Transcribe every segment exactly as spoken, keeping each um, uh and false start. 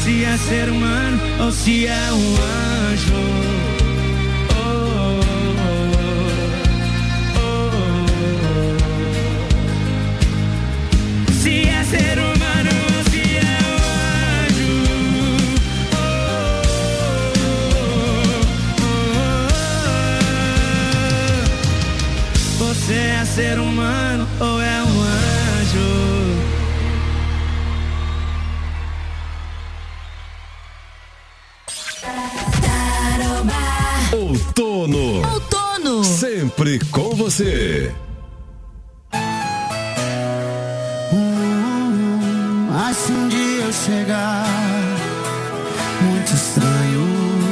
se é ser humano ou se é um anjo. Ser humano ou se é um anjo. Oh, oh, oh, oh. Você é ser humano ou é um anjo? Outono. Outono. Sempre com você. Mas se um dia eu chegar muito estranho,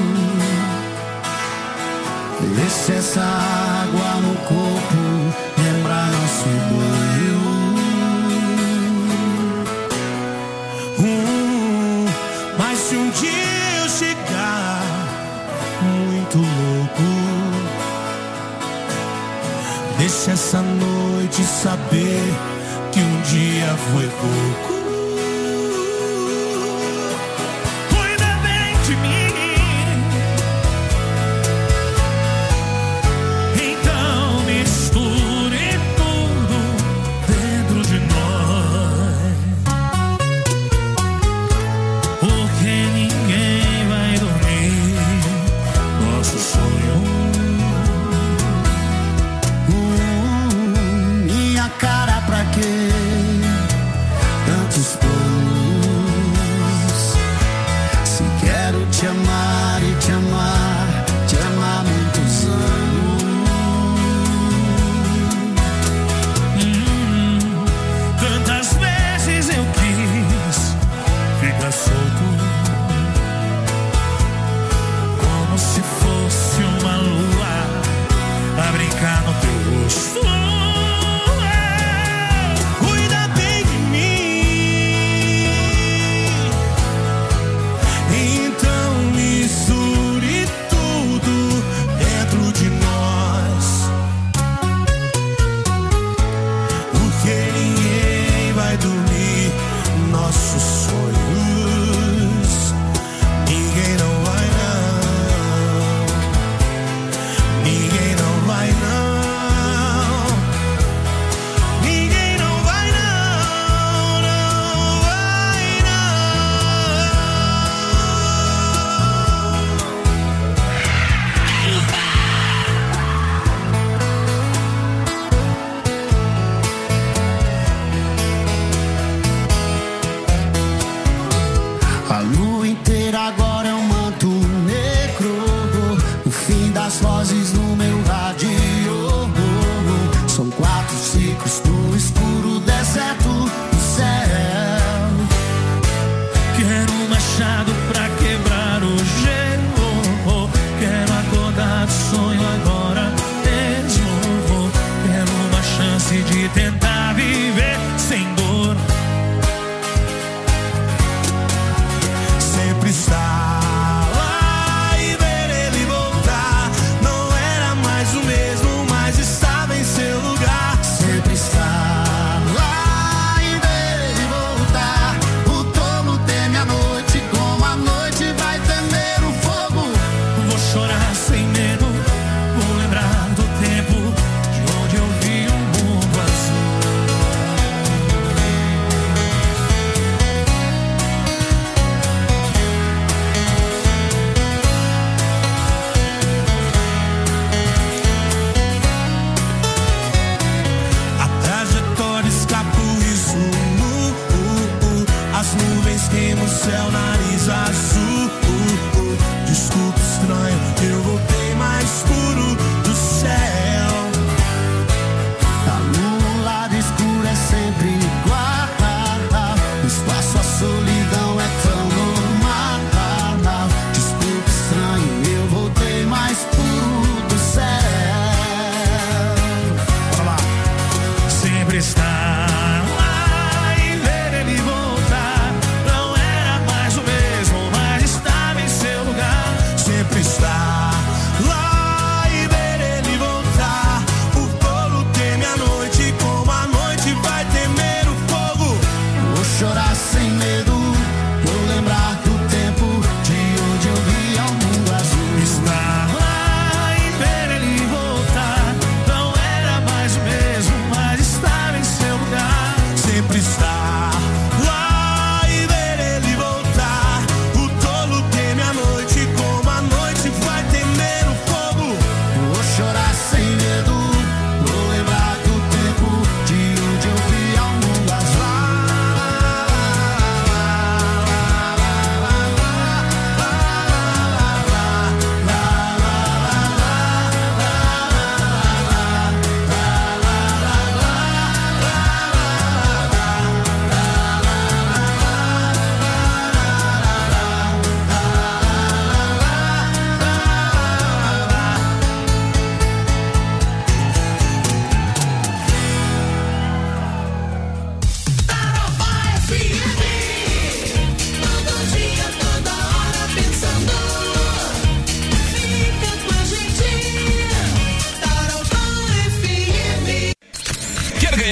deixe essa água no corpo lembrar nosso banho. Hum, mas se um dia eu chegar muito louco, deixe essa noite saber que um dia foi pouco. De mim, então misture tudo dentro de nós, porque ninguém vai dormir nosso sonho. Uh, minha cara, pra quê tantos planos? Quero te amar e te amar, te amar muitos anos. Hum, tantas vezes eu quis ficar solto, como se fosse uma lua a brincar no teu rosto. Cuida bem de mim. Misture tudo dentro de nós, porque ninguém vai dormir nossos sonhos. Ninguém não vai não, ninguém não vai não. Agora é um manto negro, o fim das vozes no meu rádio. São quatro ciclos no escuro deserto do céu. Quero um machado pra quebrar o gelo, quero acordar do sonho agora mesmo. Quero uma chance de tentar viver sem dor. Estar lá e ver ele voltar não era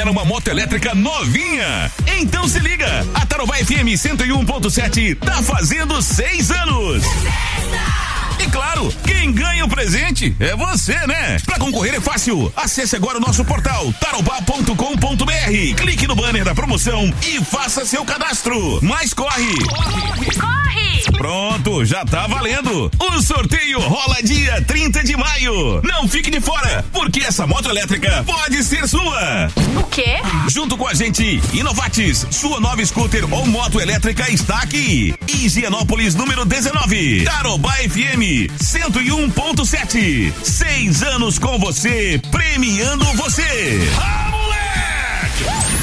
ganhar uma moto elétrica novinha. Então se liga, a Tarobá F M cento e um ponto sete tá fazendo seis anos. E claro, quem ganha o presente é você, né? Pra concorrer é fácil. Acesse agora o nosso portal tarobá ponto com ponto br. Clique no banner da promoção e faça seu cadastro. Mas corre! Corre! Corre! Pronto, já tá valendo. O sorteio rola dia trinta de maio. Não fique de fora, porque essa moto elétrica pode ser sua. O quê? Junto com a gente, Inovatis, sua nova scooter ou moto elétrica está aqui. Higienópolis número dezenove. Tarobá F M cento e um ponto sete. Seis anos com você, premiando você. Ah, moleque!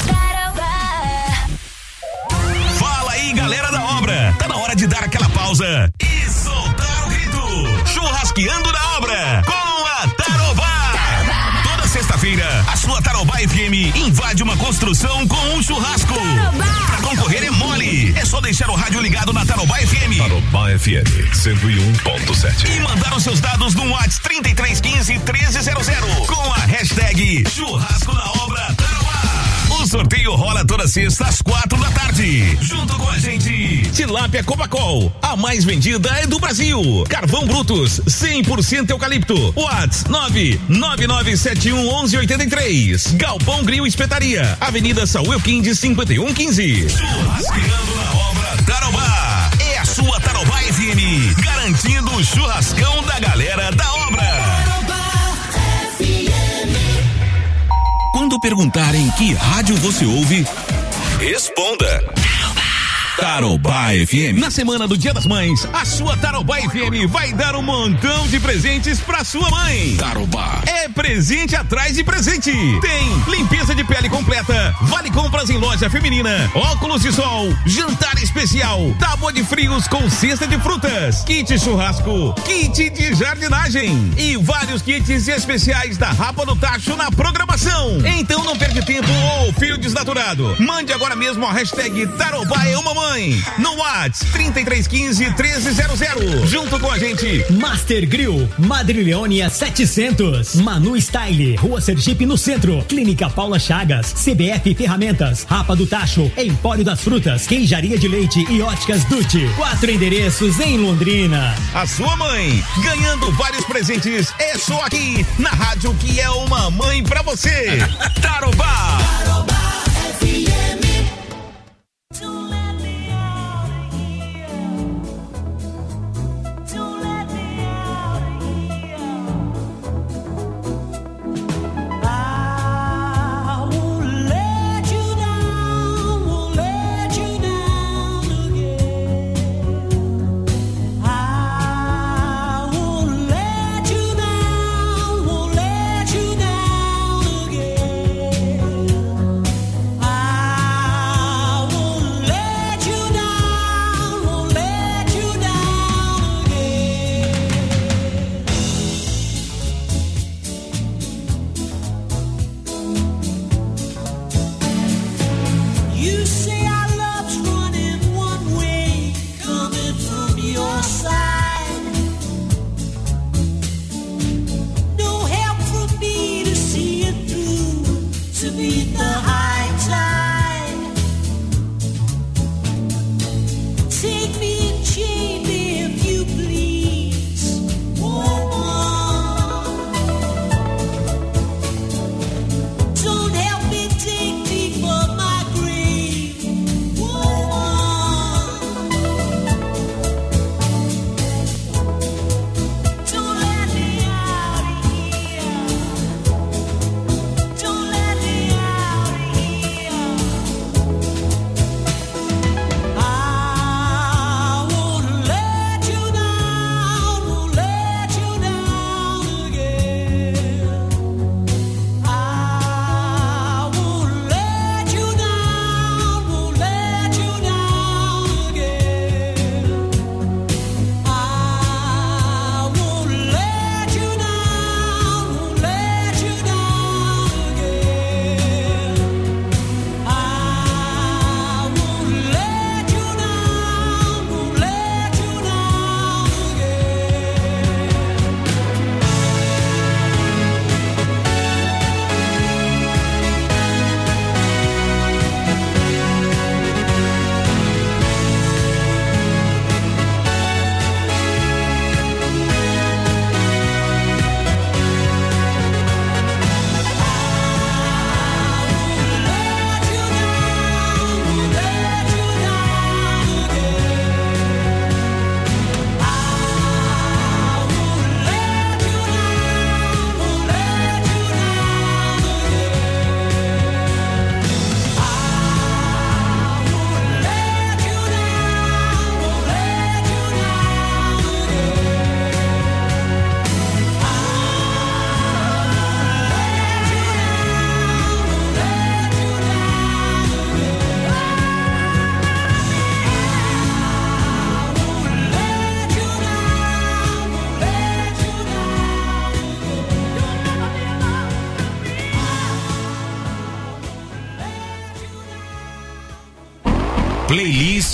Fala aí, galera da obra. Tá na hora de dar aquela pausa e soltar o grito. Churrasqueando na obra com a Tarobá. Tarobá. Toda sexta-feira, a sua Tarobá F M invade uma construção com um churrasco. Tarobá. Pra concorrer é mole. É só deixar o rádio ligado na Tarobá F M. Tarobá F M cento e um ponto sete. E mandar os seus dados no WhatsApp trinta e três quinze, treze zero zero com a hashtag Churrasco na Obra Tarobá. O sorteio rola toda sexta às quatro da tarde. Junto com a gente, Tilápia Copacol, a mais vendida é do Brasil. Carvão Brutus, cem por cento eucalipto. WhatsApp nove nove nove sete um um um oito três. Galpão Grill Espetaria, Avenida Saúl Elquinde cinquenta e um quinze. Churrasqueando na Obra Tarobá. É a sua Tarobá F M, garantindo o churrascão da galera da obra. Quando perguntarem que rádio você ouve, responda Tarobá F M. Na semana do Dia das Mães, a sua Tarobá F M vai dar um montão de presentes pra sua mãe. Tarobá é presente atrás de presente. Tem limpeza de pele completa, vale compras em loja feminina, óculos de sol, jantar especial, tábua de frios com cesta de frutas, kit churrasco, kit de jardinagem e vários kits especiais da Rapa do Tacho na programação. Então não perde tempo, ô filho desnaturado. Mande agora mesmo a hashtag Tarobá é uma mãe no WhatsApp trinta e três quinze, treze zero zero. Junto com a gente, Master Grill, Madrilhônia setecentos, Manu Style, Rua Sergipe no centro, Clínica Paula Chagas, C B F Ferramentas, Rapa do Tacho, Empório das Frutas, Queijaria de Leite e Óticas Dutti. Quatro endereços em Londrina. A sua mãe ganhando vários presentes é só aqui na rádio que é uma mãe pra você. Tarobá. Tarobá F M.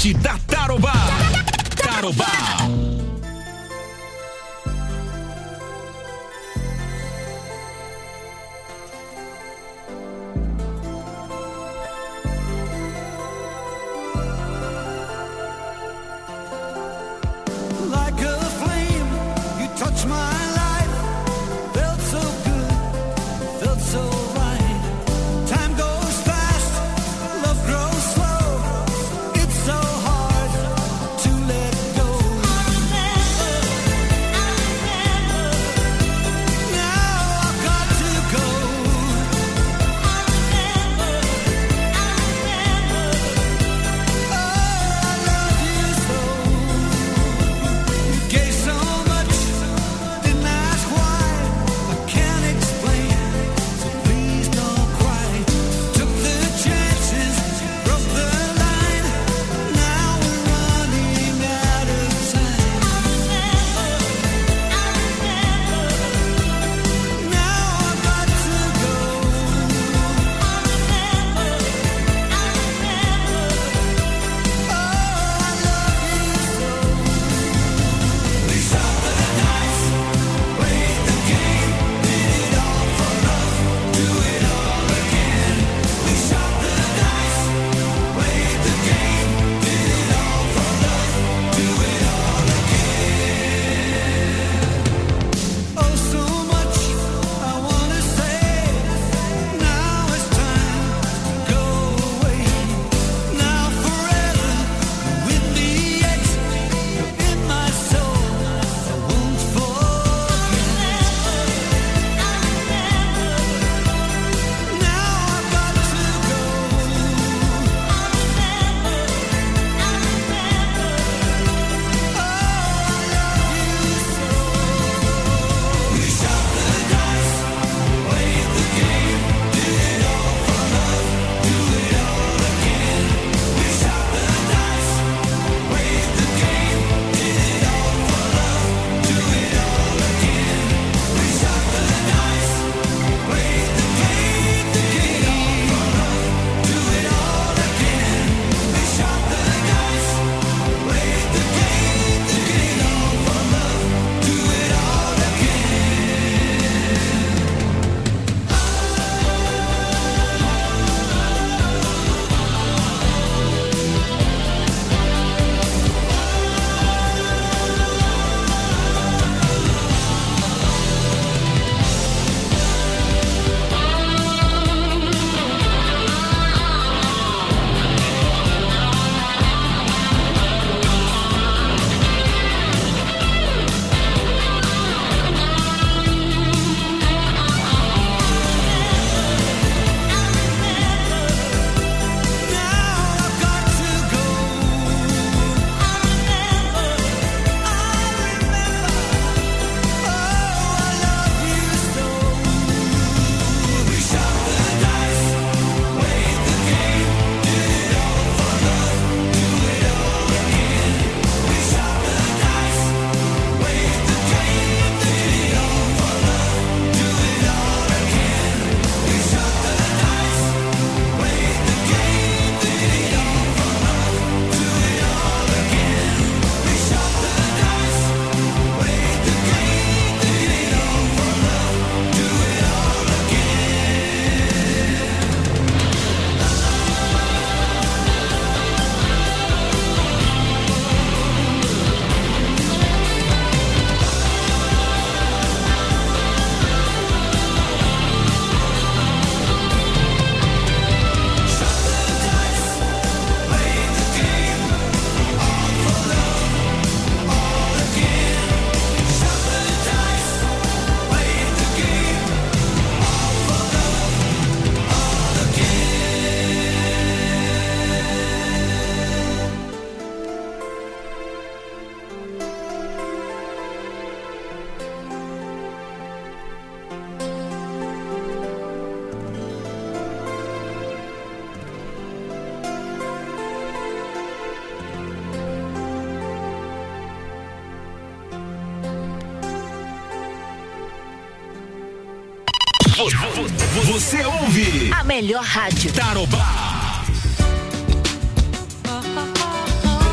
site da Tarobá. Tarobá. Você ouve a melhor rádio. Tarobá.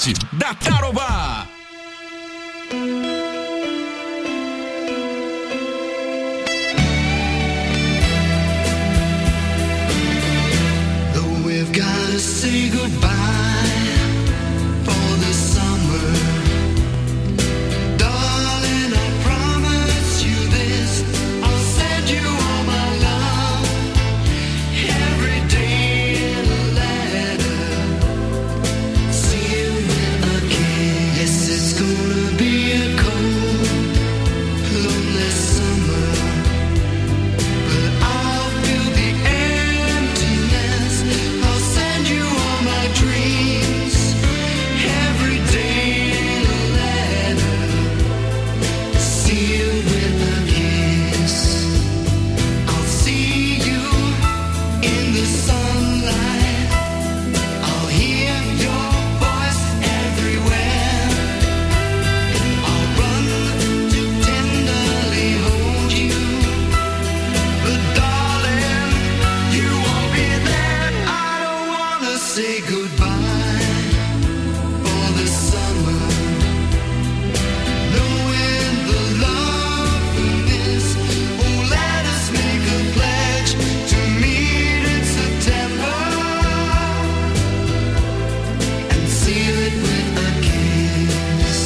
sete da Tarobá. Though we've gotta say goodbye for the summer, darling, I promise you this, I'll send you all my love every day in a letter, sealed with a kiss. Yes, it's gonna be a cold, lonely summer, but I'll feel the emptiness. I'll send you all my dreams every day in a letter, sealed with a kiss. I'll see you in the sunlight, I'll hear your voice everywhere, I'll run to tenderly hold you, but darling, you won't be there. I don't wanna say goodbye for the summer, knowing the love in this. Oh, let us make a pledge to meet in September and seal it with a kiss.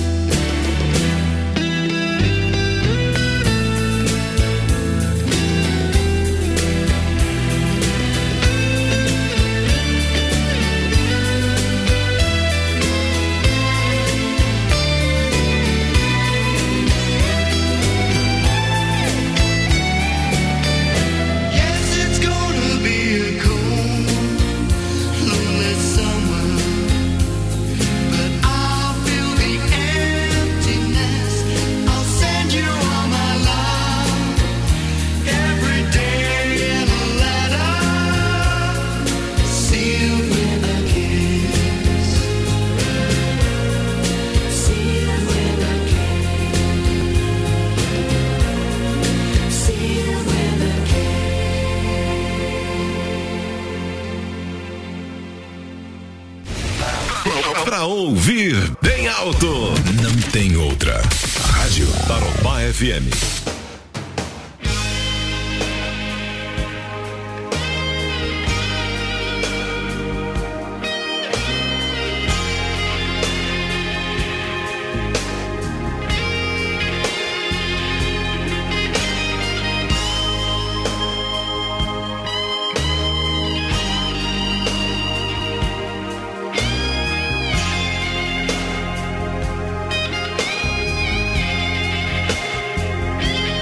Yes, it's gonna be a cold, lonely summer, but I'll feel the emptiness. I'll send you all my love every day in a letter, sealed with a kiss. Sealed with a kiss. Sealed with a kiss. Pra ouvir bem alto, não tem outra. Rádio Tarobá F M. Thank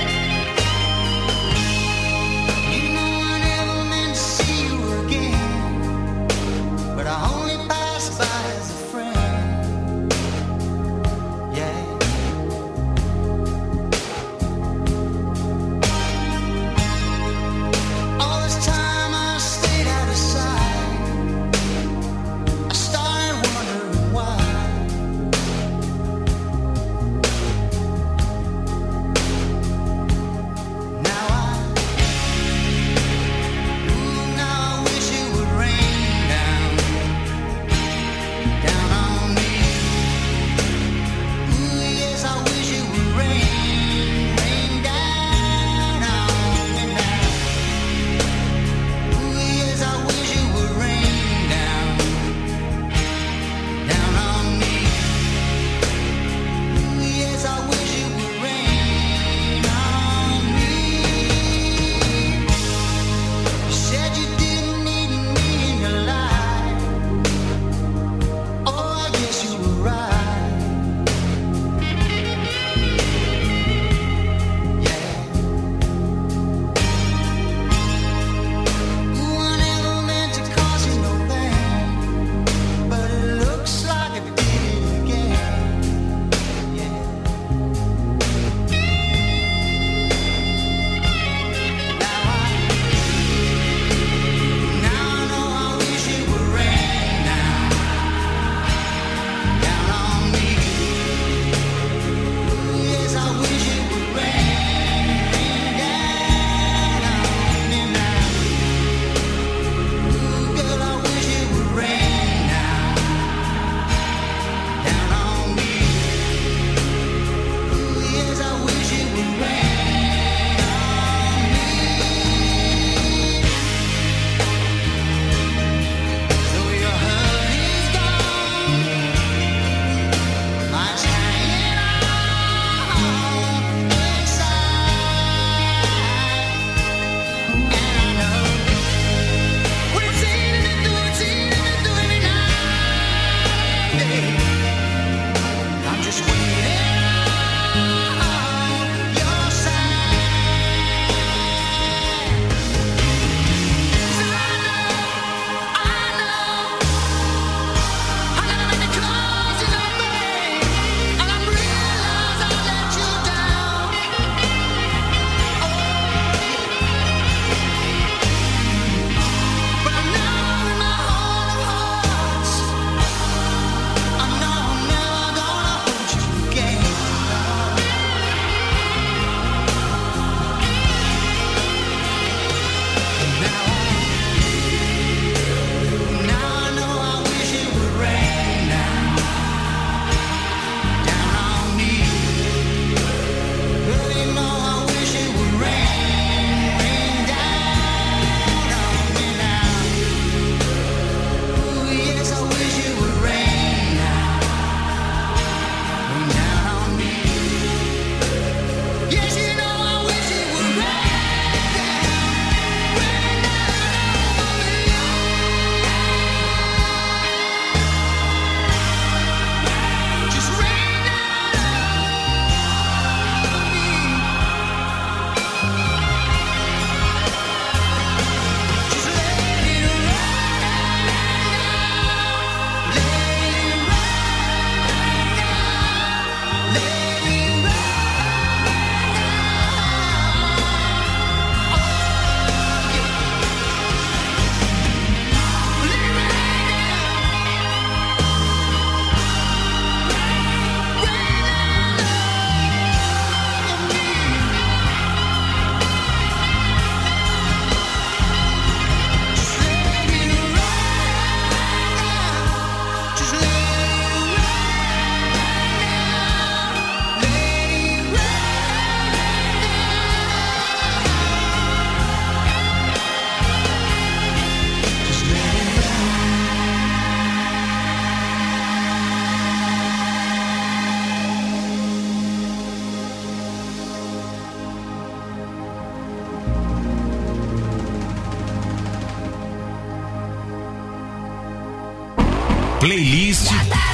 playlist.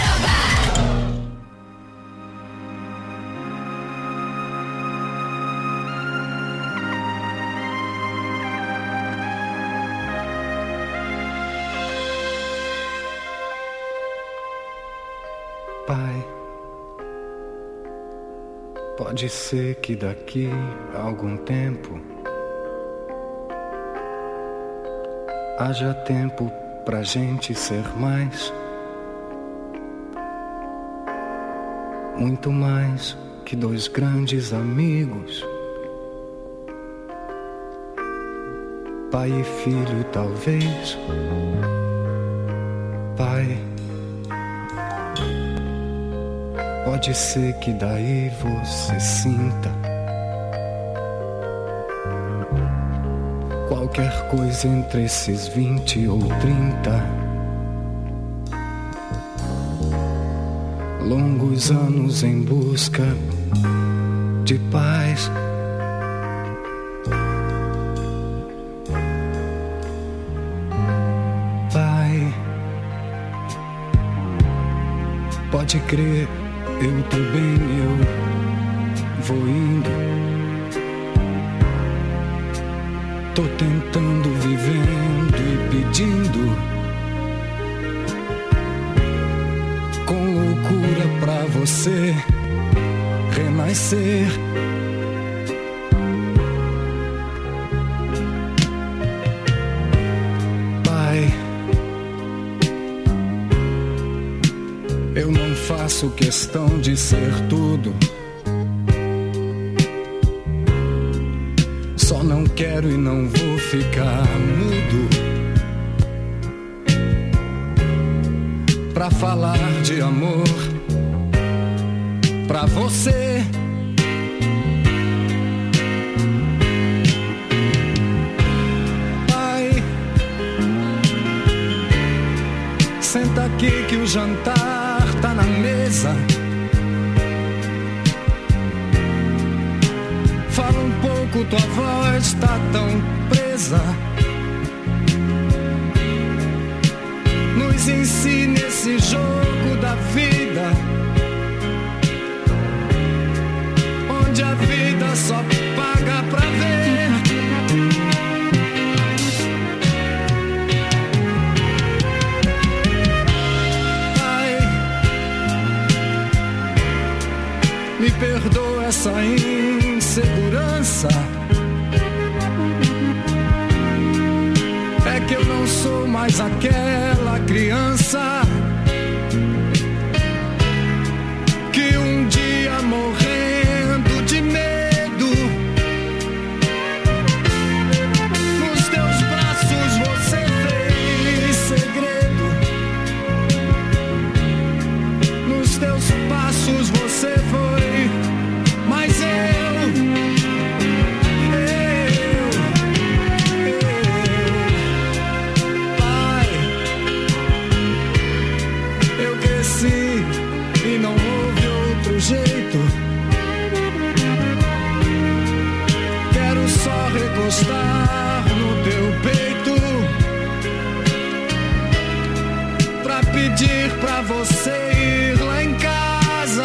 Pai, pode ser que daqui a algum tempo haja tempo pra gente ser mais, muito mais que dois grandes amigos, pai e filho talvez. Pai, pode ser que daí você sinta qualquer coisa entre esses vinte ou trinta longos anos em busca de paz. Pai, pode crer, eu tô bem, eu vou indo. Tô tentando, vivendo e pedindo com loucura pra você renascer. Pai, eu não faço questão de ser tudo, só não quero e não vou ficar mudo pra falar de amor pra você. Pai, senta aqui que o jantar tá na mesa. Fala um pouco, tua voz tá tão presa. Nos ensine esse jogo da vida, onde a vida só paga pra ver. Pai, me perdoa essa insegurança, é que eu não sou mais aquela criança que um dia morrendo de medo nos teus braços você fez segredo, nos teus passos você foi, mas eu, eu, eu, Pai, eu cresci e não houve outro jeito. Quero só recostar no teu peito pra pedir pra você ir lá em casa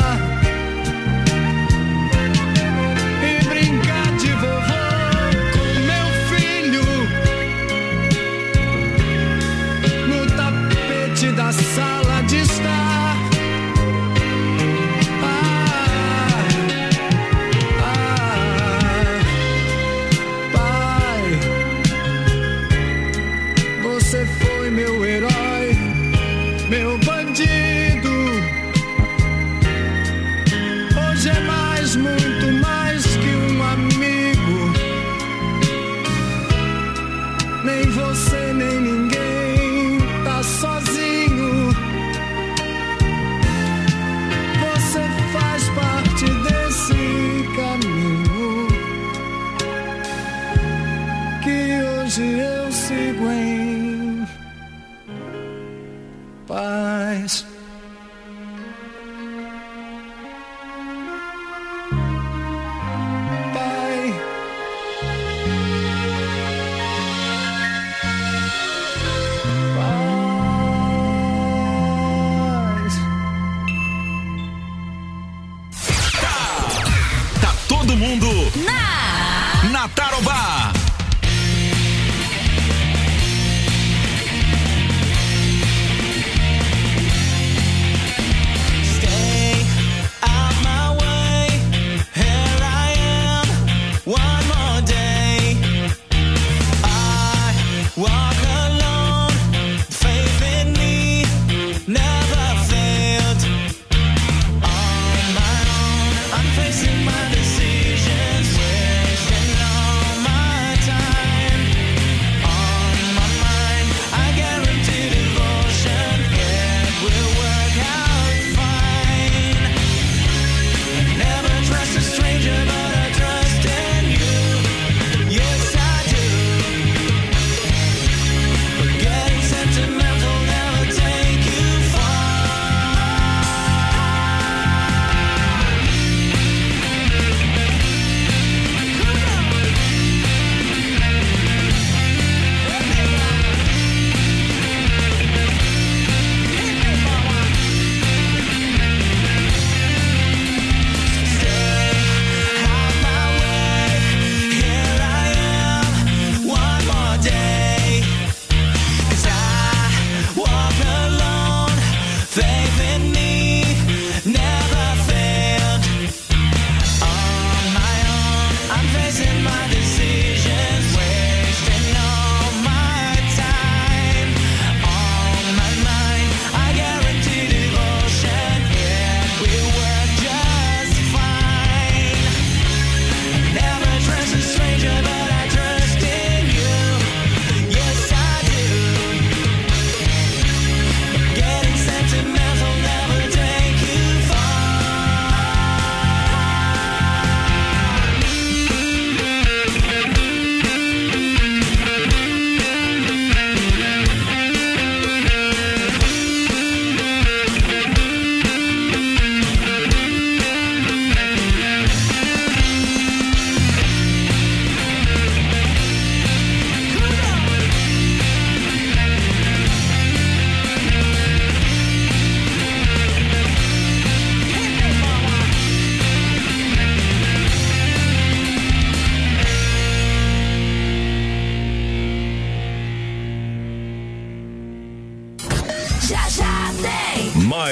e brincar de vovô com meu filho no tapete da sala de estar. Ah, ah, Pai, você foi meu herói, meu bandido. Hoje é mais, muito mais que um amigo. Nem você, nem ninguém tá sozinho. Você faz parte desse caminho que hoje eu sigo em paz. Pai, Pai.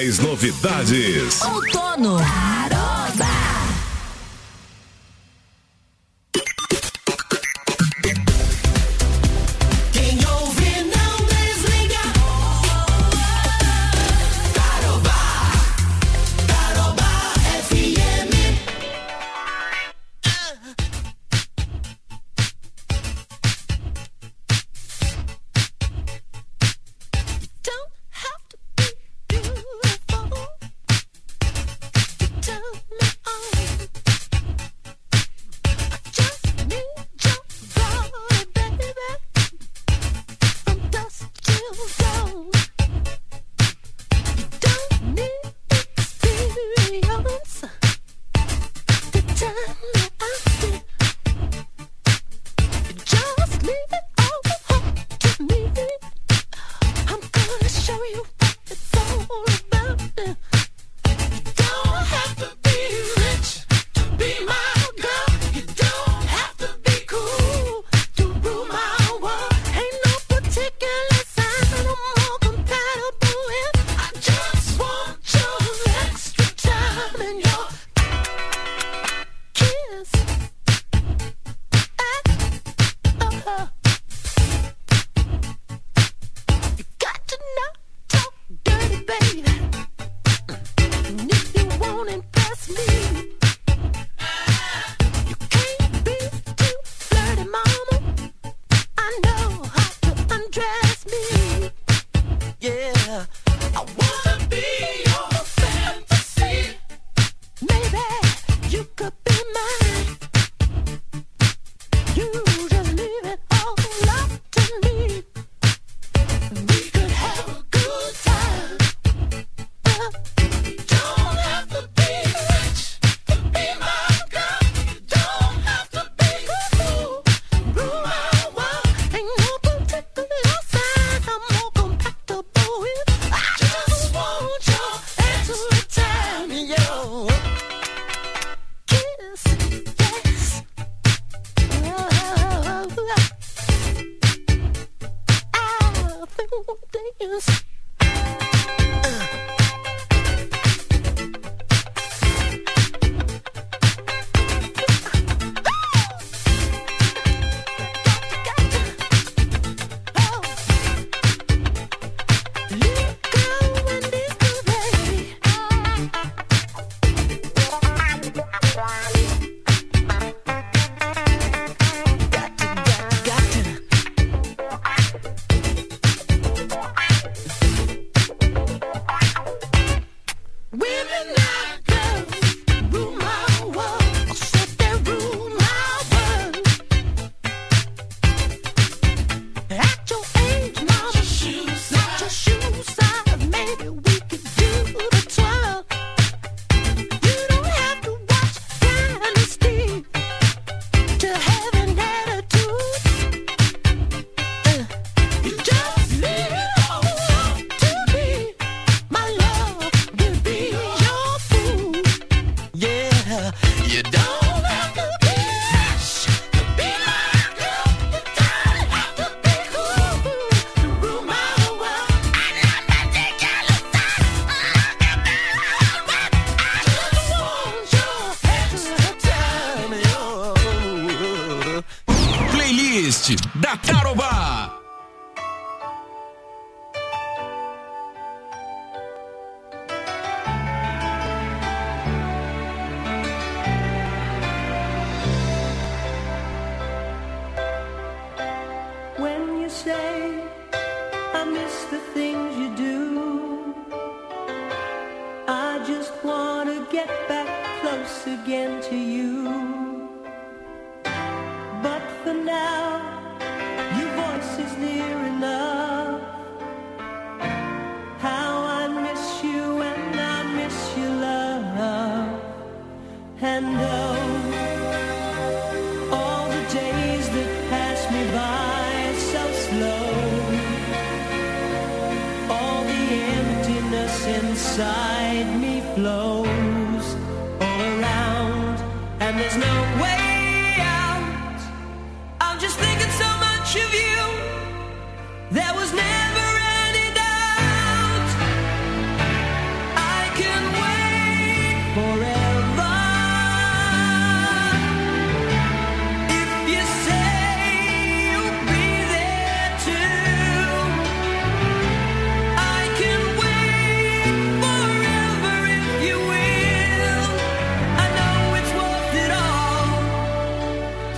principais novidades. Outono. da Tarobá. When you say I miss the things you do, I just want to get back close again to you. But for now, your voice is near enough. How I miss you and I miss your love. And oh, all the days that pass me by so slow, all the emptiness inside me flows all around, and there's no way out. I'm just thinking so much of you. There was never any doubt.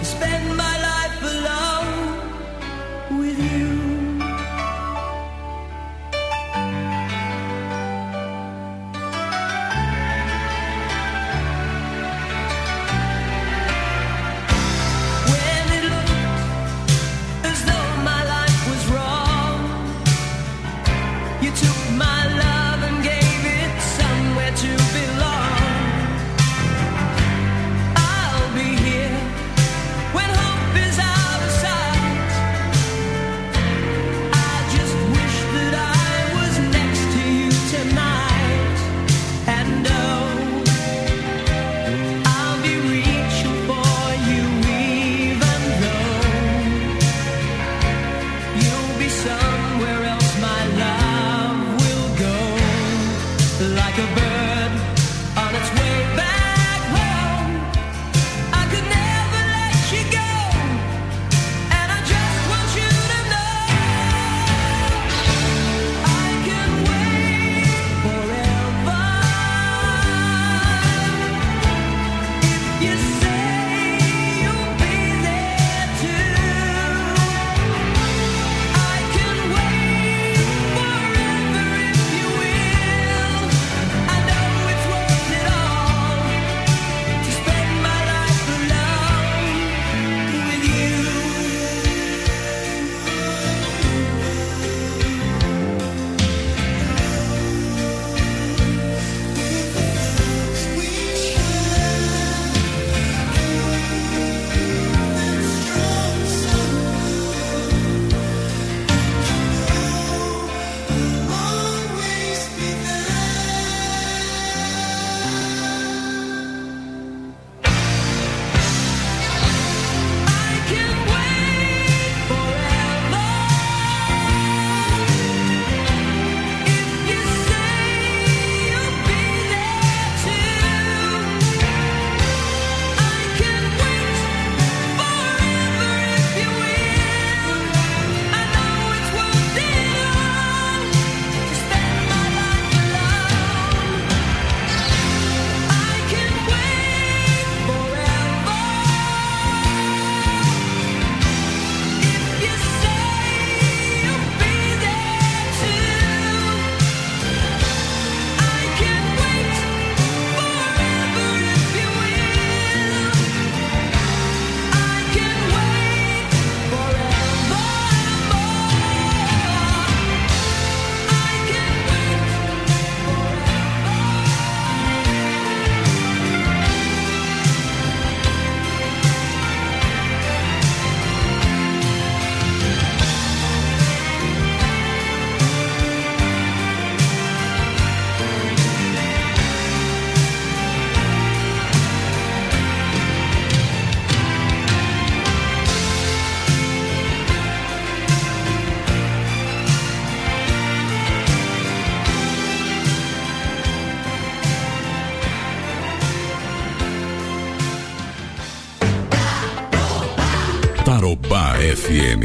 Tarobá F M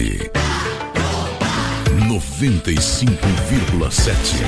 noventa e cinco vírgula sete.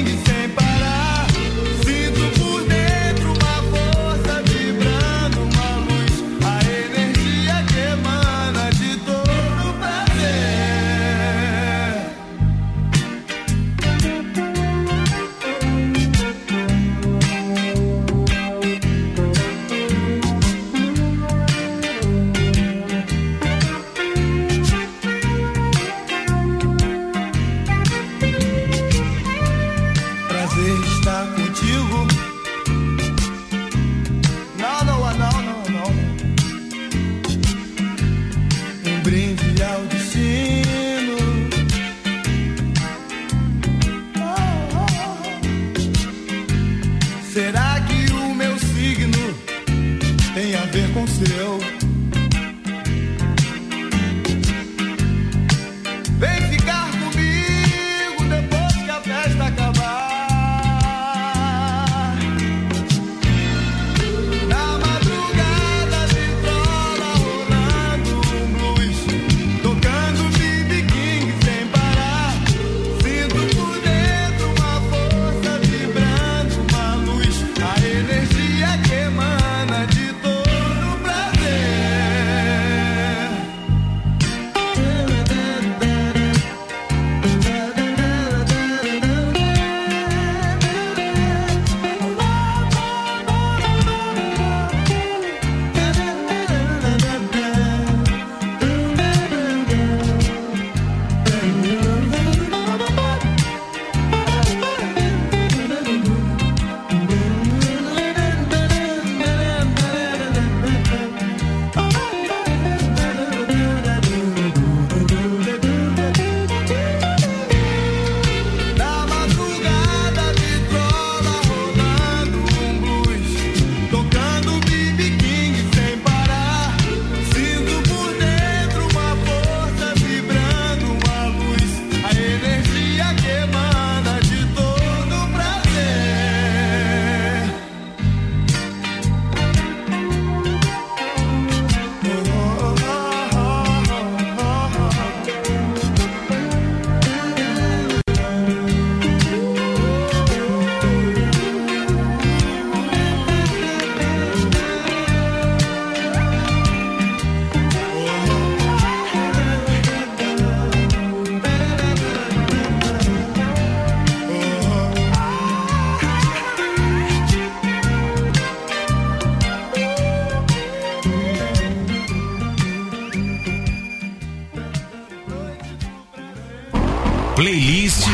Sinto por dentro uma força vibrando, uma playlist.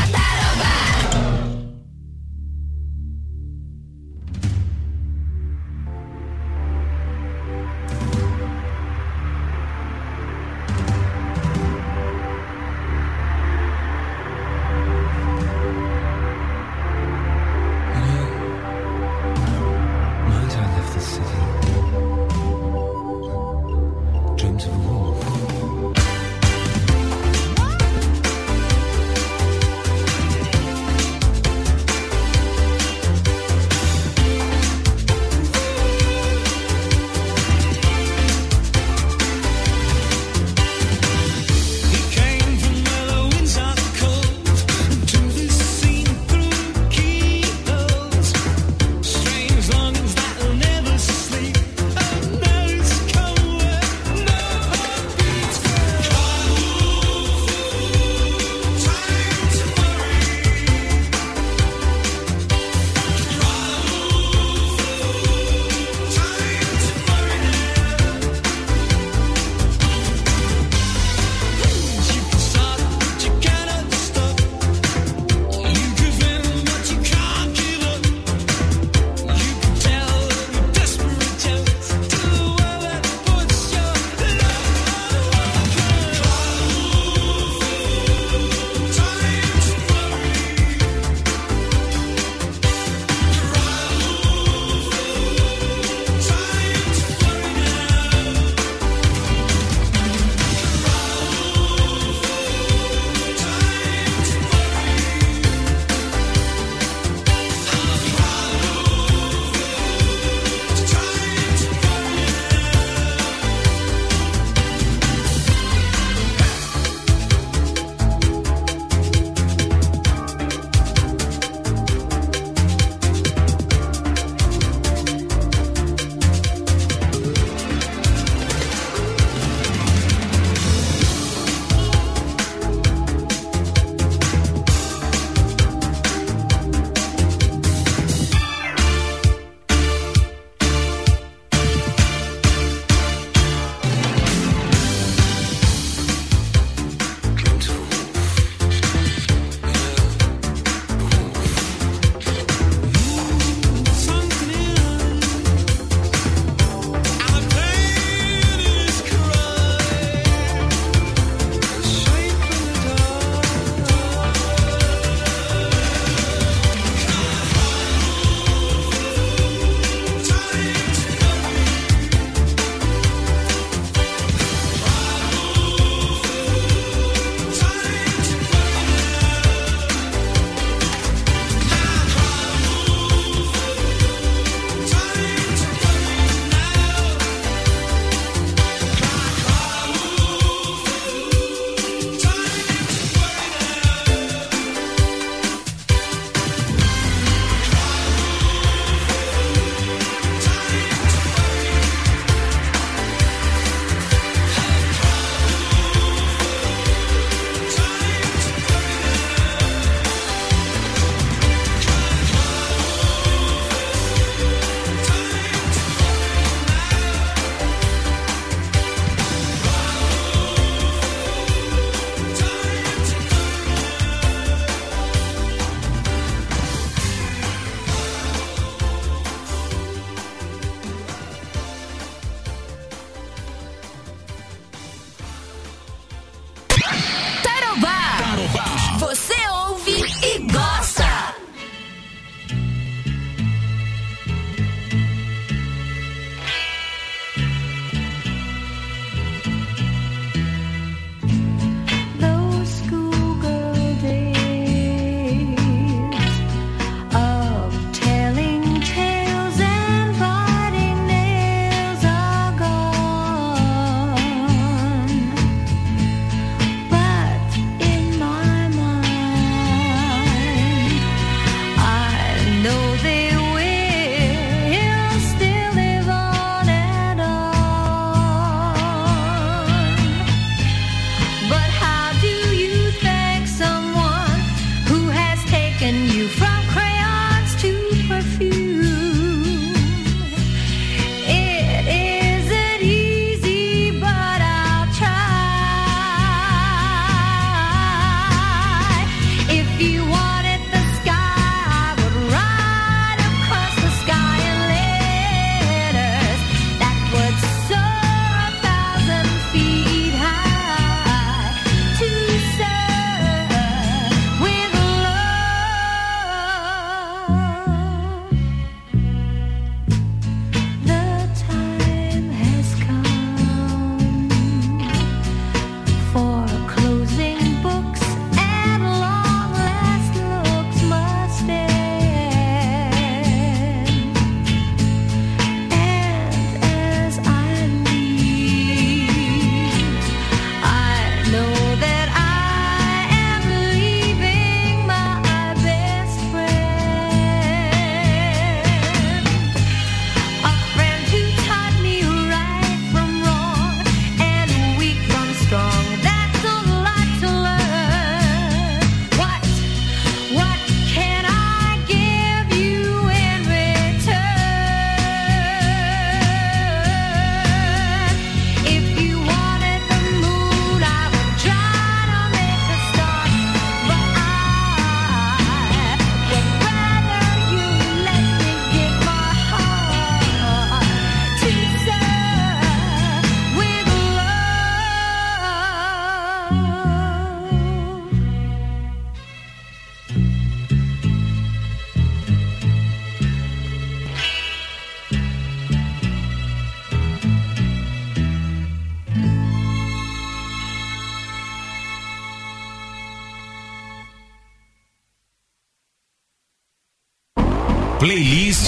playlist.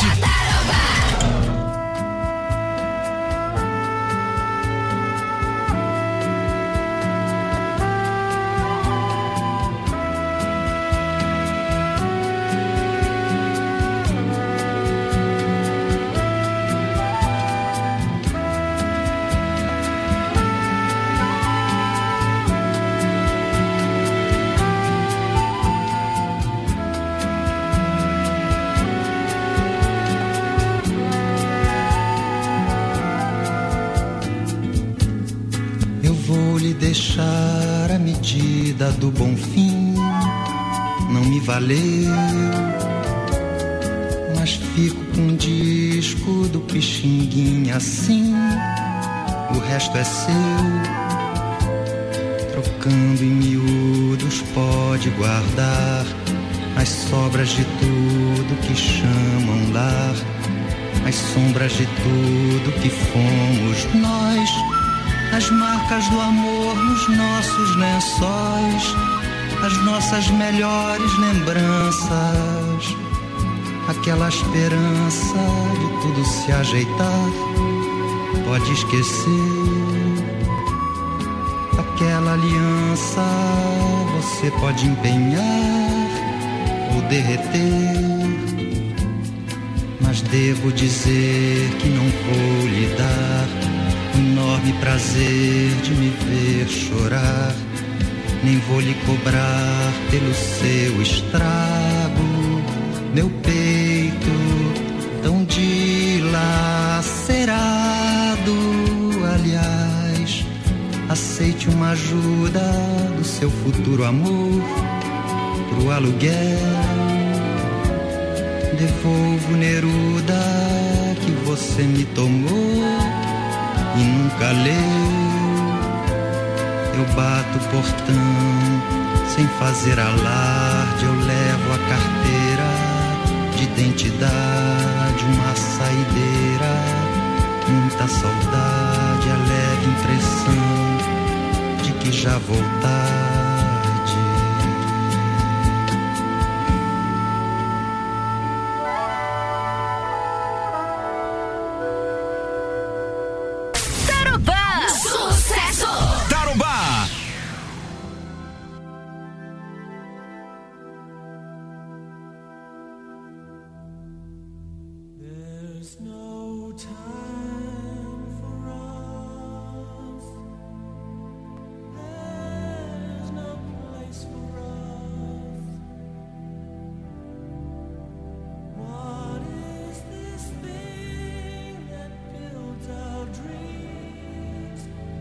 Deixar a medida do bom fim não me valeu, mas fico com um disco do Pixinguinha assim, o resto é seu. Trocando em miúdos pode guardar as sobras de tudo que chamam lar, as sombras de tudo que fomos nós, as marcas do amor nos nossos lençóis, as nossas melhores lembranças, aquela esperança de tudo se ajeitar, pode esquecer, aquela aliança você pode empenhar ou derreter, mas devo dizer que não vou lhe dar enorme prazer de me ver chorar, nem vou lhe cobrar pelo seu estrago, meu peito tão dilacerado. Aliás, aceite uma ajuda do seu futuro amor pro aluguel, devolvo Neruda que você me tomou e nunca leu. Eu bato o portão sem fazer alarde, eu levo a carteira de identidade, uma saideira, muita saudade, a leve impressão de que já voltar